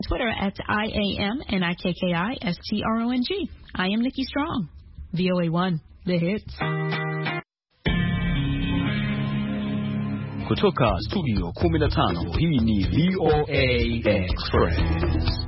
Twitter at IAMNIKKISTRONG. I am Nikki Strong. VOA1, The Hits. Kutoka studio 15, hii ni VOA Express.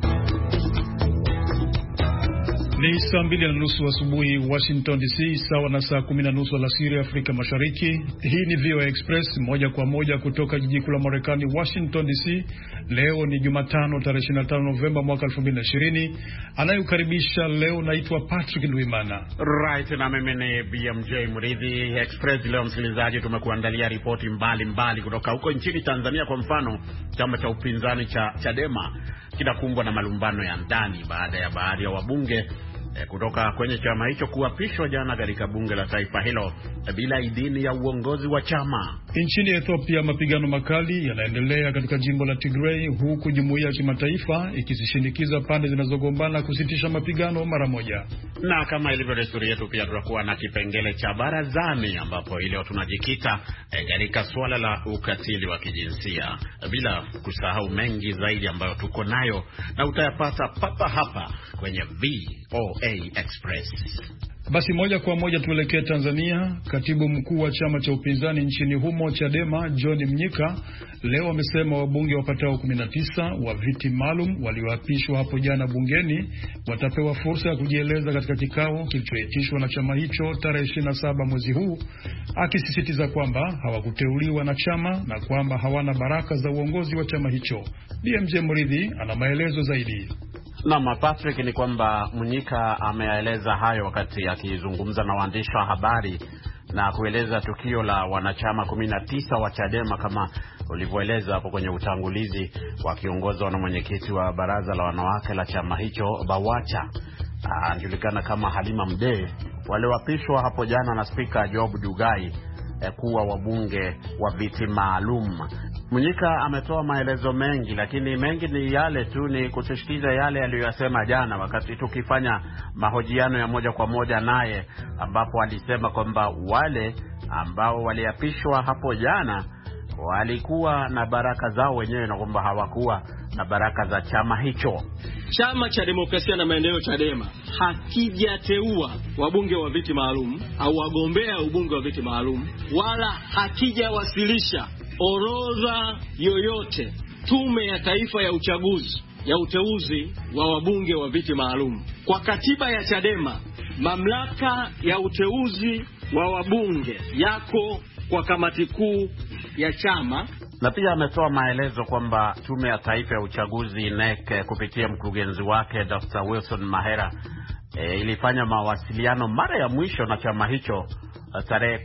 Ni saa 2:30 asubuhi Washington DC, sawa na saa 10:30 alasiri Afrika Mashariki. Hii ni VOA Express moja kwa moja kutoka jiji kuu la Marekani, Washington DC. Leo ni Jumatano tarehe 25 Novemba mwaka 2020. Anayekaribisha leo naitwa Patrick Ndwimana. Right, na mimi ni BMJ Mridhi. Express leo, msikilizaji, tumekuandalia ripoti mbalimbali kutoka huko nchini Tanzania. Kwa mfano, chama cha upinzani cha Chadema kinakumbwa na malumbano ya ndani baada ya baadhi ya wabunge kutoka kwenye chama hicho kuapishwa jana katika bunge la taifa hilo bila idhini ya uongozi wa chama. Nchini Ethiopia, mapigano makali yanaendelea katika jimbo la Tigray, huku jumuiya ya kimataifa ikizishinikiza pande zinazogombana kusitisha mapigano mara moja. Na kama ilivyo desturi yetu, pia tutakuwa na kipengele cha barazani, ambapo leo tunajikita katika swala la ukatili wa kijinsia, bila kusahau mengi zaidi ambayo tuko nayo na utayapata papa hapa kwenye VOA Express. Basi moja kwa moja tuelekee Tanzania. Katibu mkuu wa chama cha upinzani nchini humo Chadema, John Mnyika, leo amesema wabunge wapatao 19 wa viti maalum walioapishwa hapo jana bungeni watapewa fursa ya kujieleza katika kikao kilichoitishwa na chama hicho tarehe 27 mwezi huu, akisisitiza kwamba hawakuteuliwa na chama na kwamba hawana baraka za uongozi wa chama hicho. BMJ Mridhi ana maelezo zaidi. Na Patrick, ni kwamba Mnyika ameeleza hayo wakati akizungumza na waandishi wa habari na kueleza tukio la wanachama 19 wa Chadema kama ulivyoeleza hapo kwenye utangulizi, wakiongozwa na mwenyekiti wa baraza la wanawake la chama hicho BAWACHA, anajulikana kama Halima Mdee, walioapishwa hapo jana na Spika Job Ndugai kuwa wabunge wa viti maalum. Mnyika ametoa maelezo mengi, lakini mengi ni yale tu, ni kusisitiza yale aliyosema jana wakati tukifanya mahojiano ya moja kwa moja naye, ambapo alisema kwamba wale ambao waliapishwa hapo jana walikuwa na baraka zao wenyewe na kwamba hawakuwa na baraka za chama hicho. Chama cha Demokrasia na Maendeleo Chadema hakijateua wabunge wa viti maalum au wagombea ubunge wa viti maalum, wala hakijawasilisha orodha yoyote Tume ya Taifa ya Uchaguzi ya uteuzi wa wabunge wa viti maalum. Kwa katiba ya Chadema, mamlaka ya uteuzi wa wabunge yako kwa kamati kuu ya chama. Na pia ametoa maelezo kwamba Tume ya Taifa ya Uchaguzi NEC kupitia mkurugenzi wake Dr. Wilson Mahera ilifanya mawasiliano mara ya mwisho na chama hicho tarehe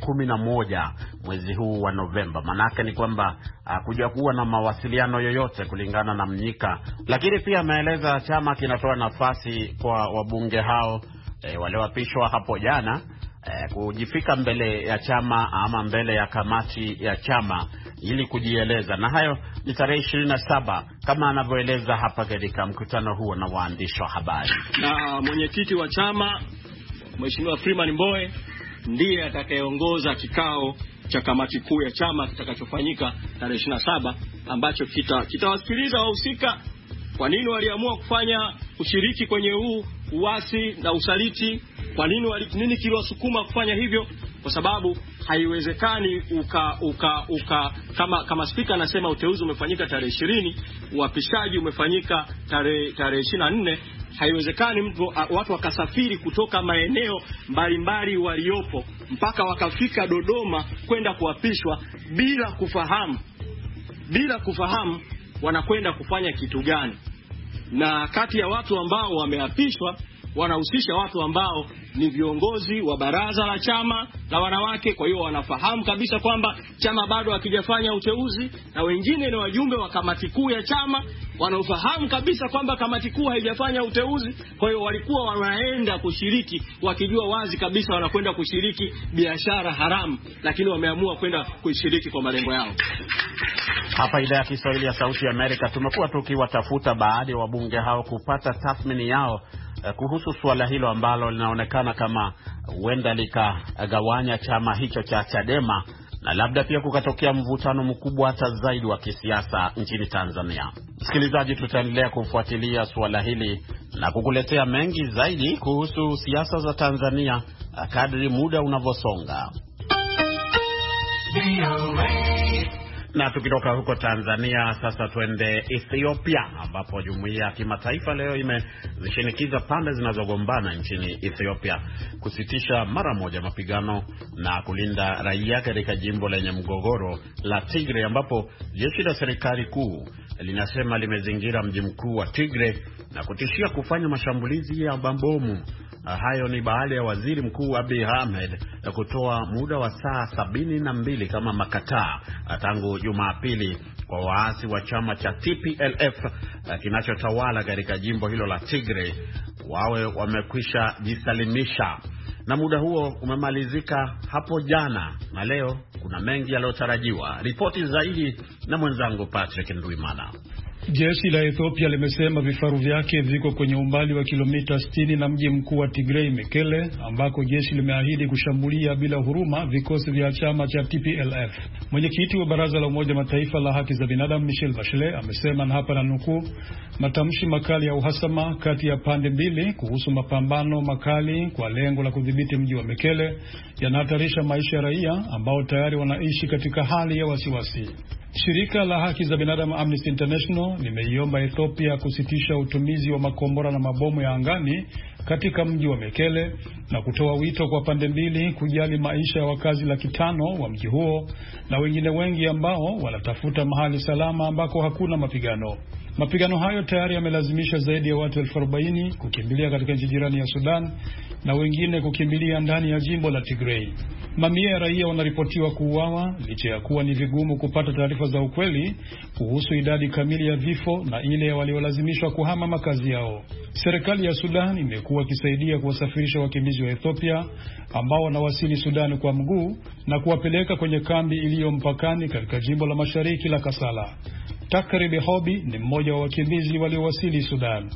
11 mwezi huu wa Novemba. Manake ni kwamba kuja kuwa na mawasiliano yoyote kulingana na Mnyika. Lakini pia ameeleza chama kinatoa nafasi kwa wabunge hao walioapishwa hapo jana kujifika mbele ya chama ama mbele ya kamati ya chama ili kujieleza, na hayo ni tarehe 27 kama anavyoeleza hapa katika mkutano huo na waandishi wa habari. Na mwenyekiti wa chama Mheshimiwa Freeman Mbowe ndiye atakayeongoza kikao cha kamati kuu ya chama kitakachofanyika tarehe 27, ambacho kitawasikiliza wahusika kwa nini waliamua kushiriki kwenye huu uasi na usaliti, kwa nini kiliwasukuma kufanya hivyo, kwa sababu haiwezekani kama spika anasema uteuzi umefanyika tarehe 20, uapishaji umefanyika tarehe 24. Haiwezekani watu wakasafiri kutoka maeneo mbalimbali waliopo mpaka wakafika Dodoma kwenda kuapishwa bila kufahamu wanakwenda kufanya kitu gani. Na kati ya watu ambao wameapishwa wanahusisha watu ambao ni viongozi wa baraza la chama la wanawake. Kwa hiyo wanafahamu kabisa kwamba chama bado hakijafanya uteuzi, na wengine ni wajumbe wa kamati kuu ya chama wanaofahamu kabisa kwamba kamati kuu haijafanya uteuzi. Kwa hiyo walikuwa wanaenda kushiriki wakijua wazi kabisa wanakwenda kushiriki biashara haramu, lakini wameamua kwenda kushiriki kwa malengo yao. Hapa idhaa ya Kiswahili ya Sauti ya Amerika tumekuwa tukiwatafuta baadhi ya wabunge hao kupata tathmini yao kuhusu suala hilo ambalo linaonekana kama huenda likagawanya chama hicho cha Chadema na labda pia kukatokea mvutano mkubwa hata zaidi wa kisiasa nchini Tanzania. Msikilizaji, tutaendelea kufuatilia suala hili na kukuletea mengi zaidi kuhusu siasa za Tanzania kadri muda unavyosonga. Na tukitoka huko Tanzania sasa twende Ethiopia, ambapo jumuiya ya kimataifa leo imezishinikiza pande zinazogombana nchini Ethiopia kusitisha mara moja mapigano na kulinda raia katika jimbo lenye mgogoro la Tigray, ambapo jeshi la serikali kuu linasema limezingira mji mkuu wa Tigray na kutishia kufanya mashambulizi ya mabomu. Hayo ni baada ya waziri mkuu Abiy Ahmed kutoa muda wa saa 72 kama makataa tangu Jumapili kwa waasi wa chama cha TPLF kinachotawala katika jimbo hilo la Tigray wawe wamekwisha jisalimisha. Na muda huo umemalizika hapo jana, na leo kuna mengi yaliyotarajiwa. Ripoti zaidi na mwenzangu Patrick Ndwimana. Jeshi la Ethiopia limesema vifaru vyake viko kwenye umbali wa kilomita 60 na mji mkuu wa Tigray Mekele, ambako jeshi limeahidi kushambulia bila huruma vikosi vya chama cha TPLF. Mwenyekiti wa Baraza la Umoja Mataifa la Haki za Binadamu Michelle Bachelet amesema, na hapa nanukuu, matamshi makali ya uhasama kati ya pande mbili kuhusu mapambano makali kwa lengo la kudhibiti mji wa Mekele yanahatarisha maisha ya raia ambao tayari wanaishi katika hali ya wasiwasi. Shirika la haki za binadamu Amnesty International limeiomba Ethiopia kusitisha utumizi wa makombora na mabomu ya angani katika mji wa Mekele na kutoa wito kwa pande mbili kujali maisha ya wakazi 500,000 wa mji huo na wengine wengi ambao wanatafuta mahali salama ambako hakuna mapigano. Mapigano hayo tayari yamelazimisha zaidi ya watu 40,000 kukimbilia katika nchi jirani ya Sudan na wengine kukimbilia ndani ya jimbo la Tigray. Mamia ya raia wanaripotiwa kuuawa licha ya kuwa ni vigumu kupata taarifa za ukweli kuhusu idadi kamili ya vifo na ile ya waliolazimishwa kuhama makazi yao. Serikali ya Sudan imekuwa ikisaidia kuwasafirisha wakimbizi wa Ethiopia ambao wanawasili Sudan kwa mguu na kuwapeleka kwenye kambi iliyo mpakani katika jimbo la mashariki la Kasala. Takribi Hobi ni mmoja wa wakimbizi waliowasili Sudan.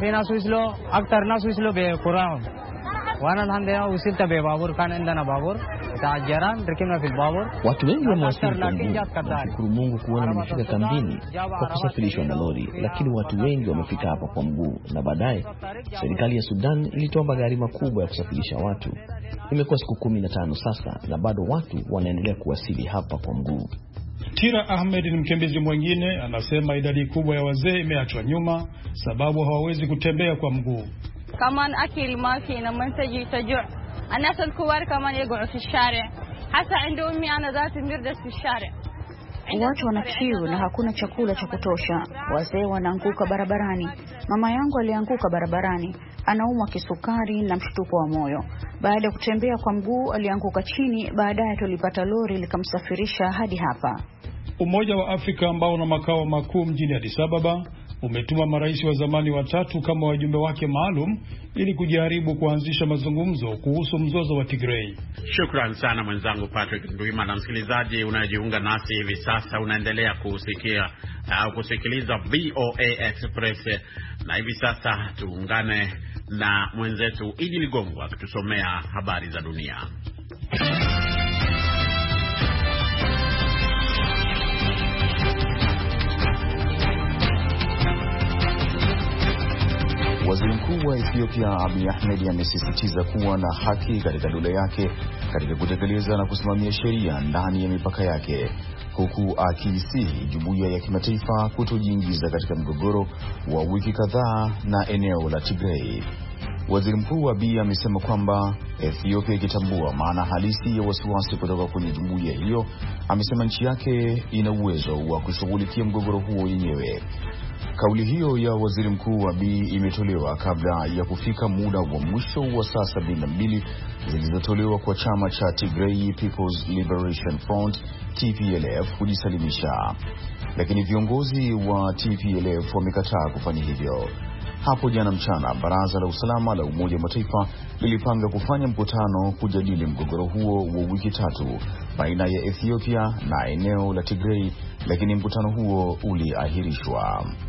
Watu wengi wamewasili kwa mguu. Nashukuru Mungu kuona nimefika kambini kwa kusafirishwa na lori, lakini watu wengi wamefika hapa kwa mguu, na baadaye serikali ya Sudan ilitoa magari makubwa ya kusafirisha watu. Imekuwa siku 15 sasa na bado watu wanaendelea kuwasili hapa kwa mguu. Tira Ahmed ni mkimbizi mwingine, anasema idadi kubwa ya wazee imeachwa nyuma sababu hawawezi kutembea kwa mguu. Kaman akil ma fi na mantaji taju anas alkuwar kaman yaq'u fi ash-shari' hasa indi ummi ana dhati mirdas fi ash-shari'. Watu wana kiu na hakuna chakula cha kutosha. Wazee wanaanguka barabarani. Mama yangu alianguka barabarani, anaumwa kisukari na mshtuko wa moyo. Baada ya kutembea kwa mguu alianguka chini, baadaye tulipata lori likamsafirisha hadi hapa. Umoja wa Afrika ambao una makao makuu mjini Addis Ababa umetuma marais wa zamani 3 kama wajumbe wake maalum ili kujaribu kuanzisha mazungumzo kuhusu mzozo wa Tigray. Shukran sana mwenzangu Patrick Ndwimana. Msikilizaji unajiunga nasi hivi sasa, unaendelea kusikiliza VOA Express, na hivi sasa tuungane na mwenzetu Idi Ligongo akitusomea habari za dunia. Waziri Mkuu wa Ethiopia Abiy Ahmed amesisitiza kuwa na haki katika dola yake katika kutekeleza na kusimamia sheria ndani ya mipaka yake, huku akisihi jumuiya ya kimataifa kutojiingiza katika mgogoro wa wiki kadhaa na eneo la Tigray. Waziri Mkuu Abiy amesema kwamba Ethiopia ikitambua maana halisi ya wasiwasi kutoka kwenye jumuiya hiyo, amesema nchi yake ina uwezo wa kushughulikia mgogoro huo yenyewe. Kauli hiyo ya Waziri Mkuu Abiy imetolewa kabla ya kufika muda wa mwisho wa saa 72 zilizotolewa kwa chama cha Tigray People's Liberation Front TPLF kujisalimisha, lakini viongozi wa TPLF wamekataa kufanya hivyo. Hapo jana mchana, Baraza la Usalama la Umoja wa Mataifa lilipanga kufanya mkutano kujadili mgogoro huo wa wiki 3 baina ya Ethiopia na eneo la Tigray, lakini mkutano huo uliahirishwa.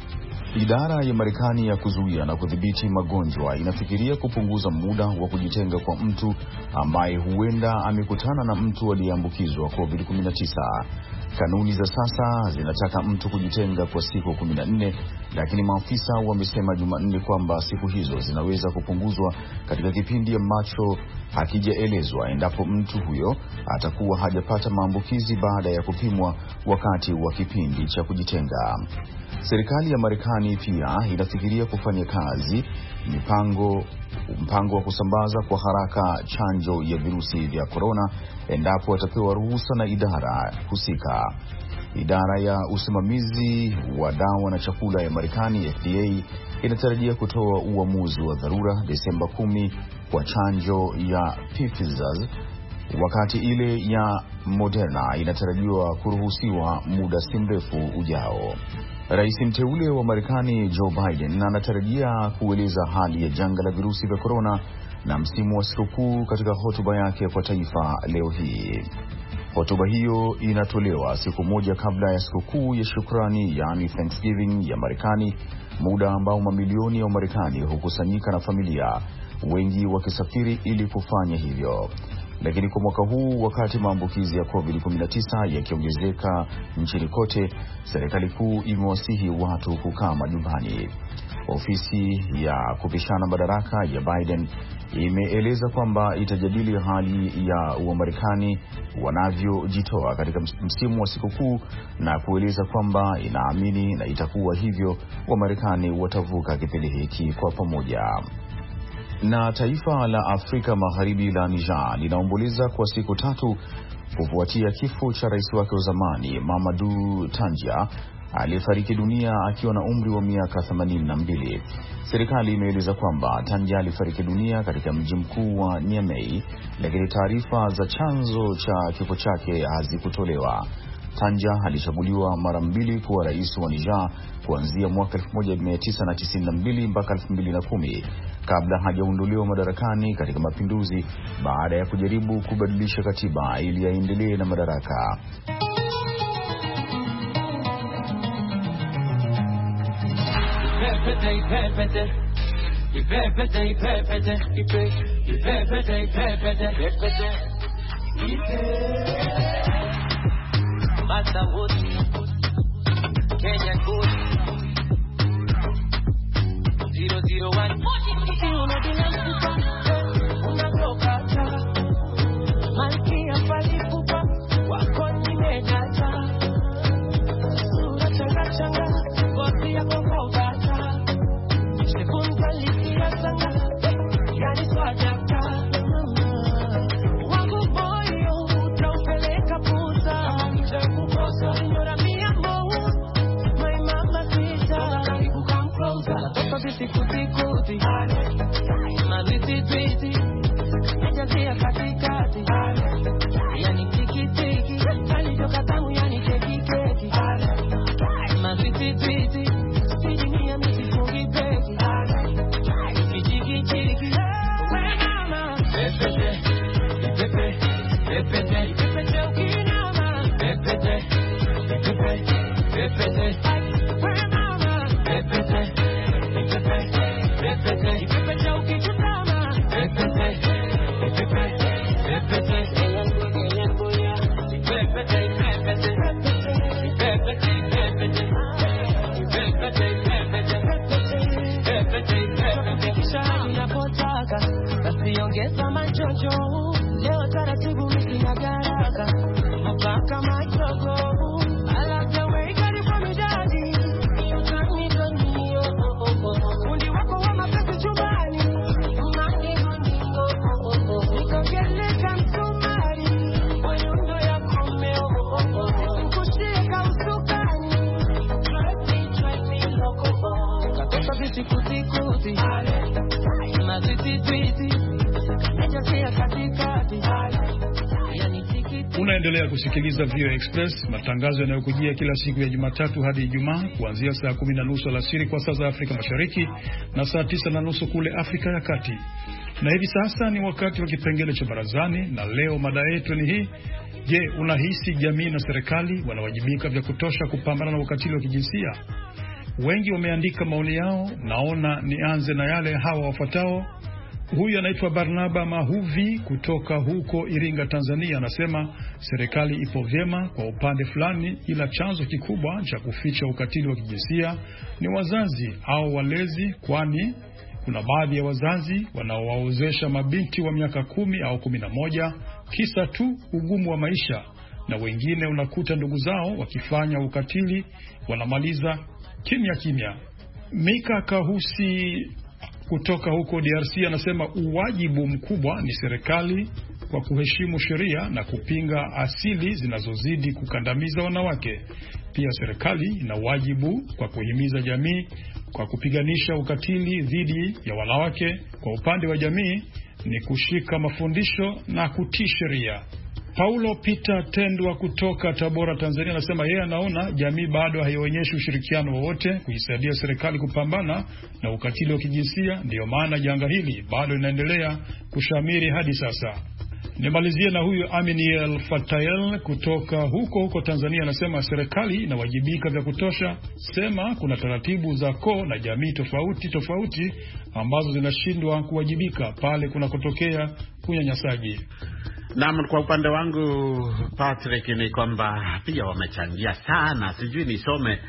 Idara ya Marekani ya kuzuia na kudhibiti magonjwa inafikiria kupunguza muda wa kujitenga kwa mtu ambaye huenda amekutana na mtu aliyeambukizwa COVID-19. Kanuni za sasa zinataka mtu kujitenga kwa siku 14, lakini maafisa wamesema Jumanne kwamba siku hizo zinaweza kupunguzwa katika kipindi ambacho hakijaelezwa endapo mtu huyo atakuwa hajapata maambukizi baada ya kupimwa wakati wa kipindi cha kujitenga. Serikali ya Marekani pia inafikiria kufanya kazi mpango wa kusambaza kwa haraka chanjo ya virusi vya korona endapo atapewa ruhusa na idara husika. Idara ya usimamizi wa dawa na chakula ya Marekani FDA inatarajia kutoa uamuzi wa dharura Desemba 10 kwa chanjo ya Pfizer, wakati ile ya Moderna inatarajiwa kuruhusiwa muda si mrefu ujao. Rais mteule wa Marekani Joe Biden anatarajia kueleza hali ya janga la virusi vya korona na msimu wa sikukuu katika hotuba yake kwa taifa leo hii. Hotuba hiyo inatolewa siku moja kabla ya sikukuu ya shukrani, yani Thanksgiving ya Marekani, muda ambao mamilioni ya Wamarekani hukusanyika na familia, wengi wakisafiri ili kufanya hivyo. Lakini kwa mwaka huu, wakati maambukizi ya COVID-19 yakiongezeka nchini kote, serikali kuu imewasihi watu kukaa majumbani. Ofisi ya kupishana madaraka ya Biden imeeleza kwamba itajadili hali ya Wamarekani wanavyojitoa katika msimu wa sikukuu na kueleza kwamba inaamini na itakuwa hivyo Wamarekani watavuka kipindi hiki kwa pamoja. Na taifa la Afrika Magharibi la Niger linaomboleza kwa siku 3 kufuatia kifo cha rais wake wa zamani Mamadou Tanja aliyefariki dunia akiwa na umri wa miaka 82. Serikali imeeleza kwamba Tanja alifariki dunia katika mji mkuu wa Niamey, lakini taarifa za chanzo cha kifo chake hazikutolewa. Tanja alichaguliwa mara 2 kuwa rais wa Niger kuanzia mwaka 1992 mpaka 2010 kabla hajaondolewa madarakani katika mapinduzi baada ya kujaribu kubadilisha katiba ili aendelee na madaraka. Masterwood, Kenyan good, 001. Malkia palipupa, wako nimejaza. Sura changa changa, ngozi yako kogata. Sekunza lisia sanga, yani swajaka. Wangu moyo, utaupeleka puza. Señora mi amor, my mama sita, karibu come closer. Toka visikuti, maziti, najazia katikati, yani tiki, alivyoka tamu yani keki, maziti, sijimia misifungi peki, kijiki, we mama, pepe, ukinama, pepe, ongeza machojo leo taratibu mkina garaka mpaka machogo. I love the way you for me daddy, you turn me undi wako wa mapenzi chumbani nikogeleka msumari wanyundo ya komeo kushika usukani drive me loco katoka visikuti maziti najazia katikati. Unaendelea kusikiliza VOA Express, matangazo yanayokujia kila siku ya Jumatatu hadi Ijumaa kuanzia saa 10:30 alasiri kwa saa za Afrika Mashariki na saa 9:30 kule Afrika ya Kati. Na hivi sasa ni wakati wa kipengele cha barazani, na leo mada yetu ni hii: je, unahisi jamii na serikali wanawajibika vya kutosha kupambana na ukatili wa kijinsia? Wengi wameandika maoni yao, naona nianze na yale hawa wafuatao. Huyu anaitwa Barnaba Mahuvi kutoka huko Iringa, Tanzania, anasema serikali ipo vyema kwa upande fulani, ila chanzo kikubwa cha kuficha ukatili wa kijinsia ni wazazi au walezi, kwani kuna baadhi ya wazazi wanaowaozesha mabinti wa miaka 10 au 11 kisa tu ugumu wa maisha, na wengine unakuta ndugu zao wakifanya ukatili wanamaliza kimya kimya. Mika Kahusi kutoka huko DRC anasema uwajibu mkubwa ni serikali kwa kuheshimu sheria na kupinga asili zinazozidi kukandamiza wanawake. Pia serikali ina wajibu kwa kuhimiza jamii kwa kupiganisha ukatili dhidi ya wanawake. Kwa upande wa jamii ni kushika mafundisho na kutii sheria. Paulo Peter Tendwa kutoka Tabora, Tanzania anasema yeye anaona jamii bado haionyeshi ushirikiano wowote kuisaidia serikali kupambana na ukatili wa kijinsia, ndio maana janga hili bado linaendelea kushamiri hadi sasa. Nimalizie na huyu Aminiel Fatael kutoka huko Tanzania anasema serikali inawajibika vya kutosha, sema kuna taratibu za koo na jamii tofauti ambazo zinashindwa kuwajibika pale kunakotokea unyanyasaji. Na kwa upande wangu Patrick ni kwamba pia wamechangia sana, sijui nisome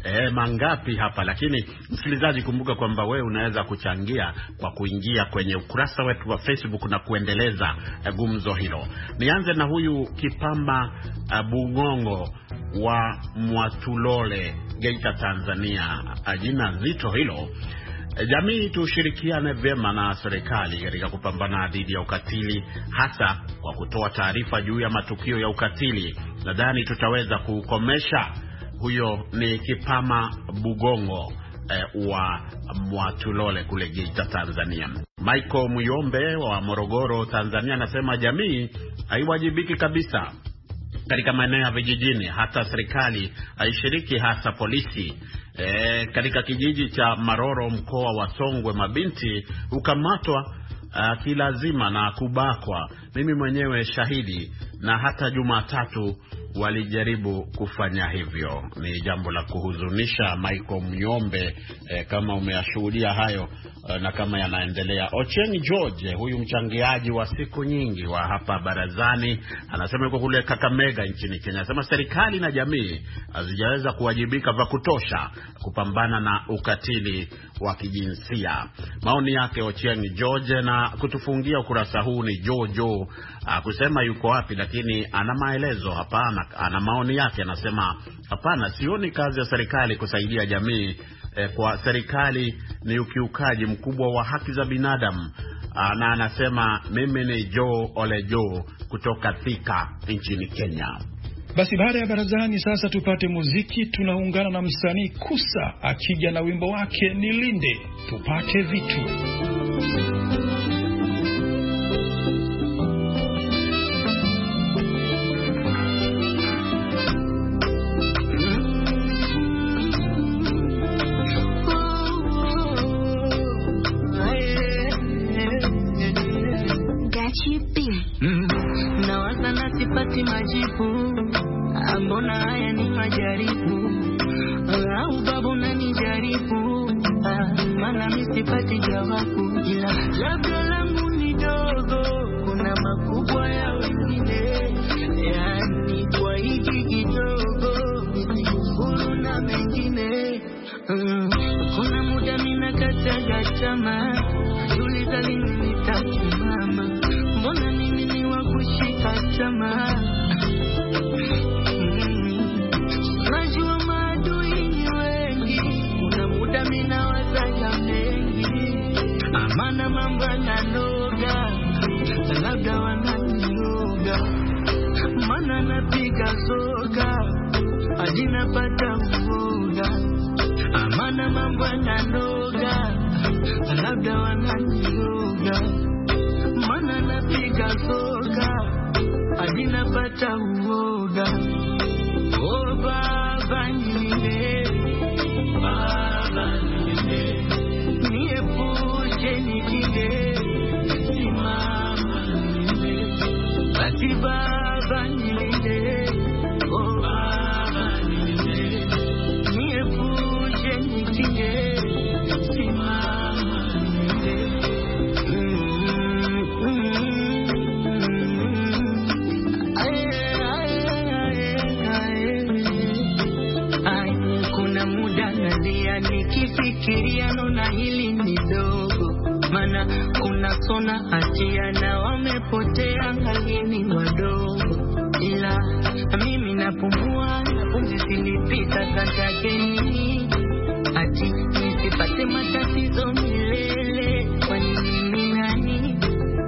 mangapi hapa, lakini msikilizaji, kumbuka kwamba wewe unaweza kuchangia kwa kuingia kwenye ukurasa wetu wa Facebook na kuendeleza gumzo hilo. Nianze na huyu Kipamba Bungongo wa Mwatulole, Geita, Tanzania. Jina zito hilo. Jamii tushirikiane vyema na serikali katika kupambana dhidi ya ukatili, hasa kwa kutoa taarifa juu ya matukio ya ukatili. Nadhani tutaweza kukomesha. Huyo ni Kipama Bugongo wa Mwatulole kule Geita, Tanzania. Michael Muyombe wa Morogoro, Tanzania anasema jamii haiwajibiki kabisa katika maeneo ya vijijini, hata serikali haishiriki, hasa polisi. Katika kijiji cha Maroro, mkoa wa Songwe, mabinti hukamatwa kilazima na kubakwa. Mimi mwenyewe shahidi, na hata Jumatatu walijaribu kufanya hivyo. Ni jambo la kuhuzunisha, Michael Myombe, kama umeyashuhudia hayo na kama yanaendelea. Ochieng George, huyu mchangiaji wa siku nyingi wa hapa barazani, anasema yuko kule Kakamega nchini Kenya. Anasema serikali na jamii hazijaweza kuwajibika vya kutosha kupambana na ukatili wa kijinsia. Maoni yake Ochieng George, na kutufungia ukurasa huu ni Jojo. Kusema yuko wapi, lakini ana maelezo hapa, ana maoni yake. Anasema hapana, sioni kazi ya serikali kusaidia jamii. Kwa serikali ni ukiukaji mkubwa wa haki za binadamu. Na anasema mimi ni Joe Ole Joe kutoka Thika nchini Kenya. Basi baada ya barazani sasa tupate muziki. Tunaungana na msanii Kusa akija na wimbo wake Nilinde. Tupate vitu. Nawaza na sipati majibu, mbona haya ni majaribu, au babu na nijaribu, maana mimi sipati jawabu, ila labda langu ni dogo, kuna makubwa ya wengine, yani kwa hiki kidogo nisikuru na mengine. Kuna muda mina kataga tamaa, tuliza lini nitasimama, mbona mimi ni wa kushika tamaa. Najua maadui ni wengi, kuna muda mina wazaga mengi, amana mambo yananoga, labda wananioga, maana napiga soga hadi napata uoga, amana mambo yananoga, labda wananioga, maana napiga soga hadi napata uoga. Oh baba nilinde, baba nilinde, niepushe nikinde, simama nilinde, basi baba nilinde, oh baba nilinde, niepushe nikinde. wadogo, mana kuna sona hatia na wamepotea ngalini wadogo. Ila mimi napumua na pumzi silipita katakeni, ati nisipate matatizo milele. Kwa nini nani?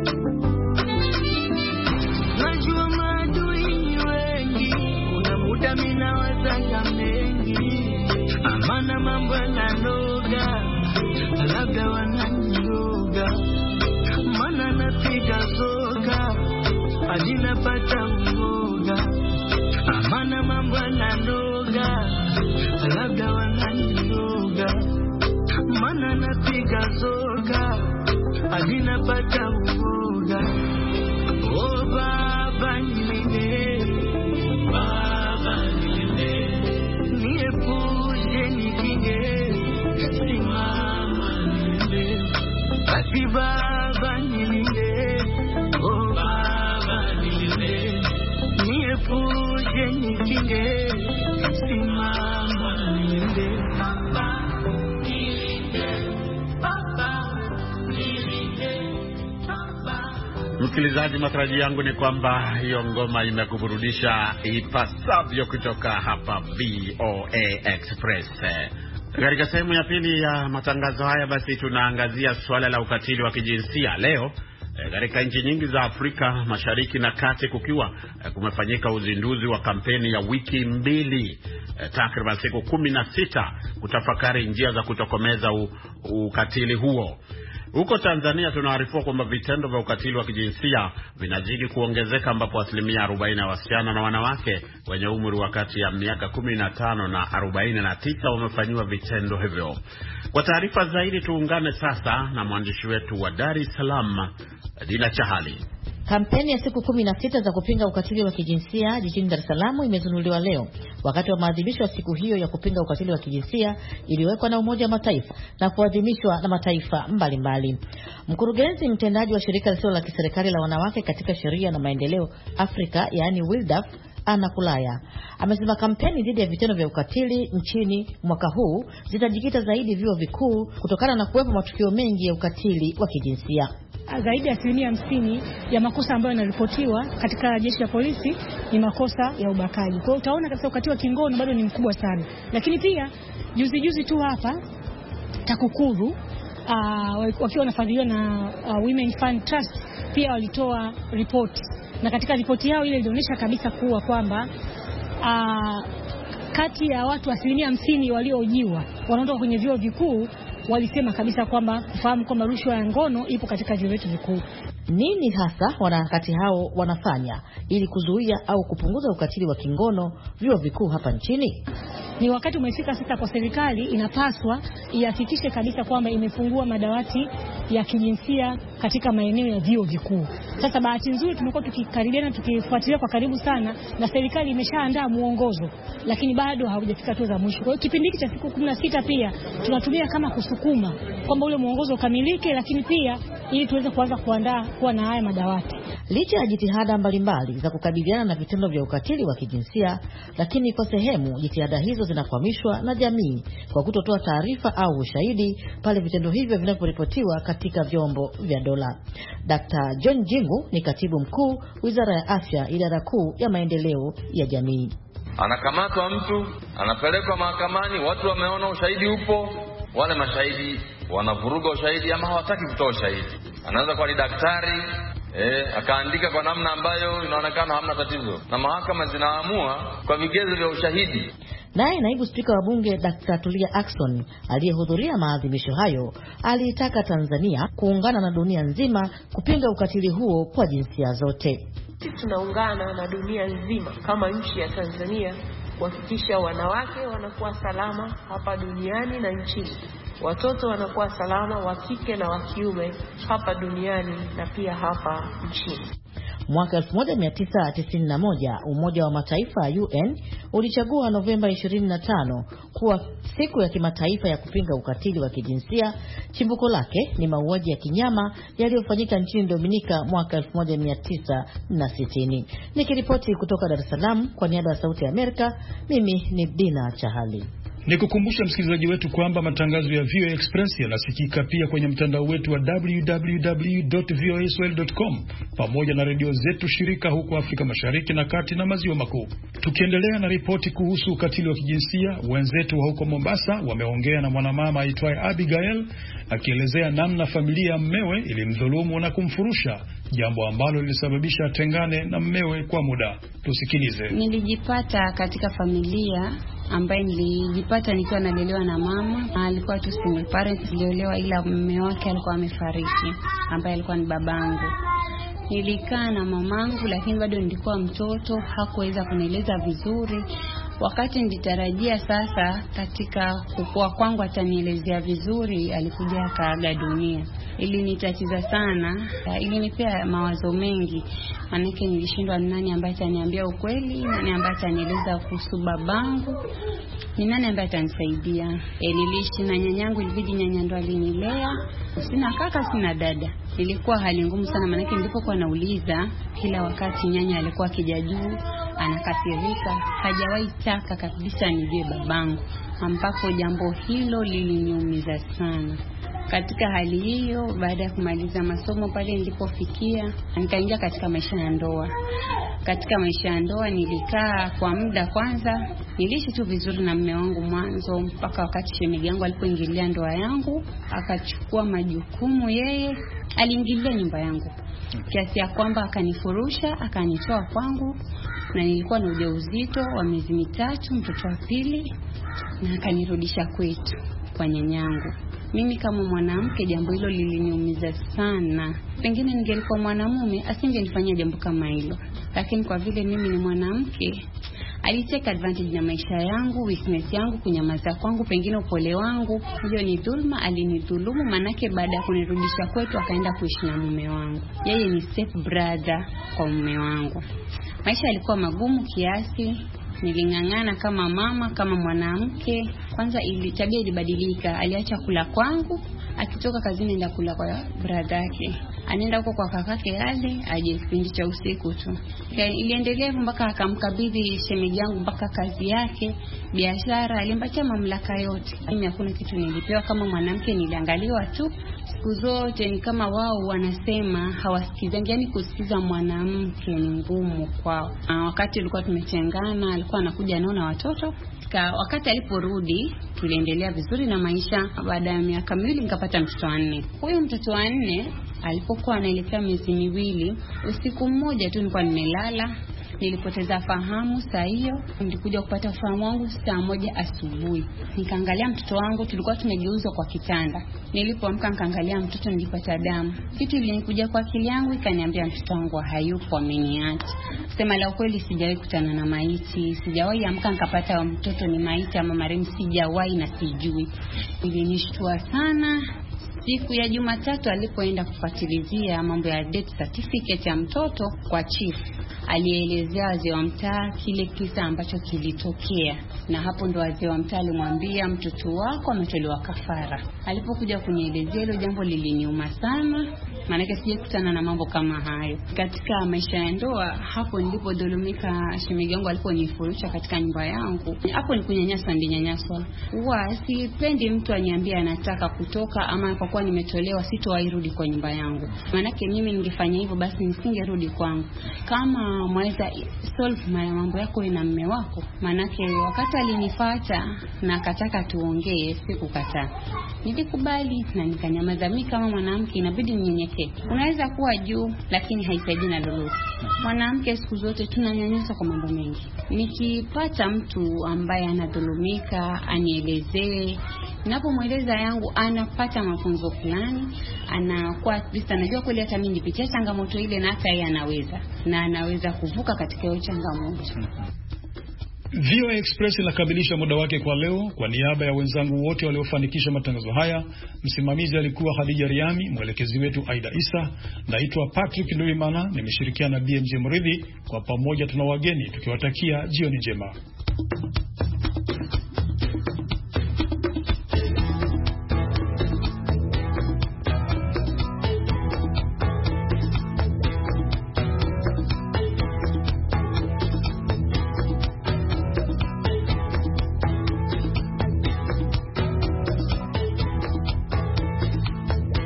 Najua maadui wengi, kuna muda mina wazanga mengi, amana mambo yananoga, labda wananyoga, mana napiga soga hadi napata uoga, amana mambo yananoga, labda wananyoga, mana napiga soga hadi napata uoga. Oh baba nilinde, baba nilinde, niepushe nikinge, simama nilinde, basi baba nilinde, oh baba nilinde, niepushe nikinge, simama nilinde, baba nilinde, baba nilinde, baba. Msikilizaji, matarajio yangu ni kwamba hiyo ngoma imekuburudisha ipasavyo kutoka hapa VOA Express. Katika sehemu ya pili ya matangazo haya basi tunaangazia suala la ukatili wa kijinsia leo. Katika nchi nyingi za Afrika Mashariki na Kati kukiwa kumefanyika uzinduzi wa kampeni ya wiki mbili, takriban siku 16 kutafakari njia za kutokomeza ukatili huo. Huko Tanzania tunaarifiwa kwamba vitendo vya ukatili wa kijinsia vinazidi kuongezeka, ambapo 40% ya wasichana na wanawake wenye umri wa kati ya miaka 15 na 49 wamefanyiwa vitendo hivyo. Kwa taarifa zaidi tuungane sasa na mwandishi wetu wa Dar es Salaam, Dina Chahali. Kampeni ya siku 16 za kupinga ukatili wa kijinsia jijini Dar es Salaam imezinduliwa leo wakati wa maadhimisho ya siku hiyo ya kupinga ukatili wa kijinsia iliyowekwa na Umoja wa Mataifa na kuadhimishwa na mataifa mbalimbali. Mkurugenzi mtendaji wa shirika lisilo la kiserikali la wanawake katika sheria na maendeleo Afrika, yaani WiLDAF, Ana Kulaya, amesema kampeni dhidi ya vitendo vya ukatili nchini mwaka huu zitajikita zaidi vyuo vikuu kutokana na kuwepo matukio mengi ya ukatili wa kijinsia. Zaidi ya 50% ya makosa ambayo yanaripotiwa katika jeshi la polisi ni makosa ya ubakaji. Kwa hiyo utaona katika ukatili wa kingono bado ni mkubwa sana. Lakini pia juzi tu hapa TAKUKURU wakiwa wanafadhiliwa na Women Fund Trust pia walitoa ripoti. Na katika ripoti yao ile ilionyesha kabisa kuwa kwamba kati ya watu 50% waliohojiwa wanaotoka kwenye vyuo vikuu walisema kabisa kwamba kufahamu kwamba rushwa ya ngono ipo katika vyuo vyetu vikuu. Nini hasa wanaharakati hao wanafanya ili kuzuia au kupunguza ukatili wa kingono vyuo vikuu hapa nchini? Ni wakati umefika sasa kwa serikali inapaswa ihakikishe kabisa kwamba imefungua madawati ya kijinsia katika maeneo ya vyuo vikuu. Sasa bahati nzuri tumekuwa tukikaribiana tukifuatilia kwa karibu sana na serikali imeshaandaa muongozo, lakini bado haujafika hatua za mwisho. Kwa hiyo kipindi hiki cha siku 16 pia tunatumia kama kusukuma kwamba ule muongozo ukamilike, lakini pia ili tuweze kuanza kuwa na haya madawati. Licha ya jitihada mbalimbali za kukabiliana na vitendo vya ukatili wa kijinsia, lakini kwa sehemu jitihada hizo zinakwamishwa na jamii kwa kutotoa taarifa au ushahidi pale vitendo hivyo vinaporipotiwa katika vyombo vya dola. Dr. John Jingu ni katibu mkuu Wizara ya Afya, Idara Kuu ya Maendeleo ya Jamii. Anakamatwa mtu, anapelekwa mahakamani, watu wameona ushahidi upo, wale mashahidi wanavuruga ushahidi ama hawataki kutoa ushahidi. Anaweza kuwa ni daktari akaandika kwa namna ambayo inaonekana hamna tatizo, na mahakama zinaamua kwa vigezo vya ushahidi. Naye naibu spika wa bunge Dr. Tulia Ackson aliyehudhuria maadhimisho hayo aliitaka Tanzania kuungana na dunia nzima kupinga ukatili huo kwa jinsia zote. Sisi tunaungana na dunia nzima kama nchi ya Tanzania kuhakikisha wanawake wanakuwa salama hapa duniani na nchini. Watoto wanakuwa salama, wa kike na wa kiume, hapa duniani na pia hapa nchini. Mwaka 1991 Umoja wa Mataifa UN ulichagua Novemba 25 kuwa siku ya kimataifa ya kupinga ukatili wa kijinsia. Chimbuko lake ni mauaji ya kinyama yaliyofanyika nchini Dominika mwaka 1960. Nikiripoti kutoka Dar es Salaam kwa niaba ya Sauti ya Amerika, mimi ni Dina Chahali. Nikukumbusha msikilizaji wetu kwamba matangazo ya VOA Express yanasikika pia kwenye mtandao wetu wa www.voaswahili.com pamoja na redio zetu shirika huko Afrika Mashariki na Kati na Maziwa Makuu. Tukiendelea na ripoti kuhusu ukatili wa kijinsia, wenzetu wa huko Mombasa wameongea na mwanamama aitwaye Abigail akielezea namna familia ya mmewe ilimdhulumu na kumfurusha, jambo ambalo lilisababisha atengane na mmewe kwa muda. Tusikilize. Nilijipata katika familia ambaye nilijipata nikiwa nalelewa na mama. Alikuwa tu single parent, niliolewa, ila mume wake alikuwa amefariki, ambaye alikuwa ni babangu. Nilikaa na mamangu, lakini bado nilikuwa mtoto, hakuweza kunieleza vizuri. Wakati nilitarajia sasa katika kukua kwangu atanielezea vizuri, alikuja akaaga dunia. Ilinitatiza sana, ilinipea mawazo mengi, manake nilishindwa nani ambaye ataniambia ukweli, nani ambaye atanieleza kuhusu babangu, ni nani ambaye atanisaidia. Niliishi na nyanyangu, ilibidi nyanya ndo alinilea. Sina kaka, sina dada. Ilikuwa hali ngumu sana, manake nilipokuwa nauliza kila wakati nyanya alikuwa akija juu anakasirika, hajawahi taka kabisa nijue babangu, ambapo jambo hilo liliniumiza sana. Katika hali hiyo, baada ya kumaliza masomo pale nilipofikia, nikaingia katika maisha ya ndoa. Katika maisha ya ndoa nilikaa kwa muda. Kwanza niliishi tu vizuri na mume wangu mwanzo, mpaka wakati shemeji yangu alipoingilia ndoa yangu, akachukua majukumu yeye. Aliingilia nyumba yangu kiasi ya kwamba akanifurusha, akanitoa kwangu, na nilikuwa na ujauzito wa miezi 3, mtoto wa pili, na akanirudisha kwetu kwa nyanyangu. Mimi kama mwanamke, jambo hilo liliniumiza sana. Pengine ningelikuwa mwanamume asingenifanyia jambo kama hilo, lakini kwa vile mimi ni mwanamke, aliteka advantage na maisha yangu, weakness yangu, kunyamaza kwangu, pengine upole wangu. Hiyo ni dhulma, alinidhulumu, manake baada ya kunirudisha kwetu akaenda kuishi na mume wangu. Yeye ni step brother kwa mume wangu. Maisha yalikuwa magumu kiasi. Nilingangana kama mama, kama mwanamke. Kwanza tabia ilibadilika, aliacha kula kwangu, akitoka kazini enda kula kwa brother yake. Anaenda huko kwa kakake yale, aje kipindi cha usiku tu. Iliendelea mpaka akamkabidhi shemeji yangu mpaka kazi yake, biashara, alimpatia mamlaka yote. Mimi hakuna kitu nilipewa kama mwanamke, niliangaliwa tu. Siku zote ni kama wao wanasema hawasikizangi, yani kusikiza mwanamke ni ngumu kwao. Wakati tulikuwa tumetengana, alikuwa anakuja anaona watoto. Wakati aliporudi tuliendelea vizuri na maisha. Baada ya miaka 2 nikapata mtoto wa 4. Huyo mtoto wa 4 alipokuwa anaelekea miezi 2, usiku mmoja tu nilikuwa nimelala, nilipoteza fahamu. Saa hiyo nilikuja kupata fahamu wangu saa 1 asubuhi. Nikaangalia mtoto wangu, tulikuwa tumegeuzwa kwa kitanda. Nilipoamka nikaangalia mtoto, nilipata damu. Kitu ilinikuja kwa akili yangu, ikaniambia mtoto wangu hayupo, ameniacha. Sema la ukweli, sijawahi kutana na maiti, sijawahi amka nikapata mtoto ni maiti ama marehemu, sijawahi na sijui. Ilinishtua sana. Siku ya Jumatatu alipoenda kufuatilizia mambo ya death certificate ya mtoto kwa chief, alielezea wazee wa mtaa kile kisa ambacho kilitokea, na hapo ndo wazee wa mtaa alimwambia mtoto wako ametolewa kafara. Alipokuja kunielezea hilo jambo liliniuma sana, maana sijakutana na mambo kama hayo katika maisha ya ndoa. Hapo nilipodhulumika, shemeji yangu aliponifurusha katika nyumba yangu, hapo ni kunyanyaswa, ndinyanyaswa. Huwa sipendi mtu aniambie anataka kutoka, ama kwa kuwa nimetolewa sitowairudi kwa nyumba yangu. Maana mimi ningefanya hivyo basi nisingerudi kwangu. Kama mweza solve mambo yako na mume wako, maana wakati alinifuata na akataka tuongee, sikukataa. Nilikubali na nikanyamaza. Mimi kama mwanamke inabidi ninyenyekee. Unaweza kuwa juu lakini haisaidii na lolote. Mwanamke siku zote tunanyanyaswa kwa mambo mengi. Nikipata mtu ambaye anadhulumika anielezee, ninapomweleza yangu anapata mafunzo fulani, anakuwa at least anajua kweli hata mimi nipitia changamoto ile na hata yeye anaweza kuvuka katika hiyo changamoto. VOA Express inakamilisha muda wake kwa leo. Kwa niaba ya wenzangu wote waliofanikisha matangazo haya, msimamizi alikuwa Khadija Riami, mwelekezi wetu Aida Isa. Naitwa Patrick Nduimana, nimeshirikiana na BMJ Mridhi. Kwa pamoja tuna wageni tukiwatakia jioni njema.